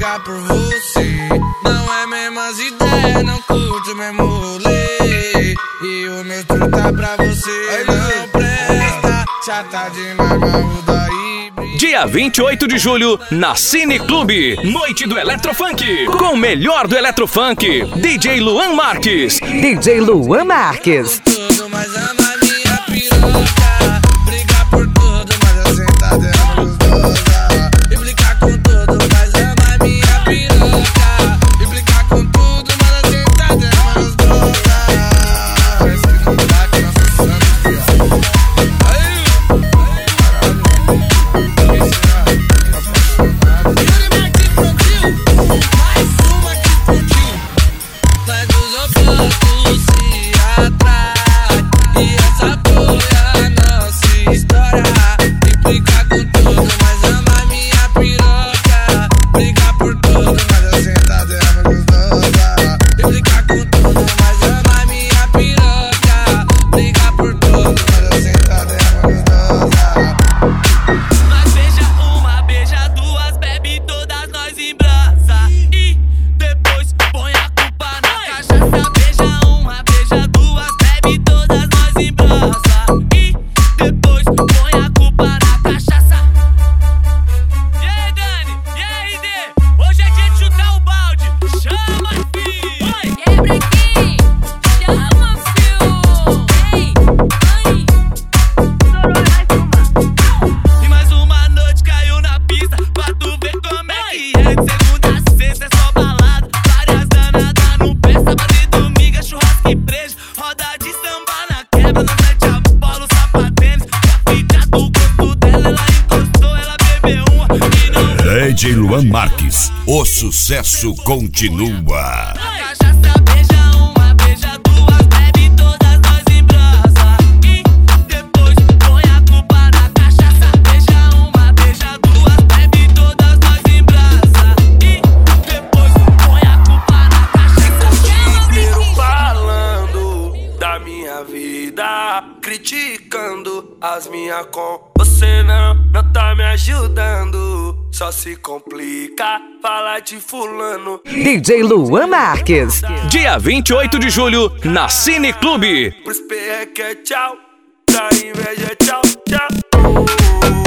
brigar por você. Não é mesmas ideias, não curto o mesmo rolê. E o meu truque tá pra você, não presta. Chata demais, maluda aí. Dia 28 de julho, na Cine Clube, Noite do Eletrofunk, com o melhor do Eletrofunk, DJ Luan Marques. DJ Luan Marques. Tudo, mas ama minha piroca. Brigar por tudo, mas eu sentar dela gostosa. E brincar com tudo, mas ama minha piroca. E brincar com tudo, mas eu sentar dela gostosa. Parece que não dá que nós precisamos. DJ Luan Marques, o sucesso continua. Criticando as minhas com você não tá me ajudando. Só se complica falar de fulano. DJ Luan Marques. Dia 28 de julho, na Cine Clube. Pros PE que é tchau, pra inveja é tchau, tchau.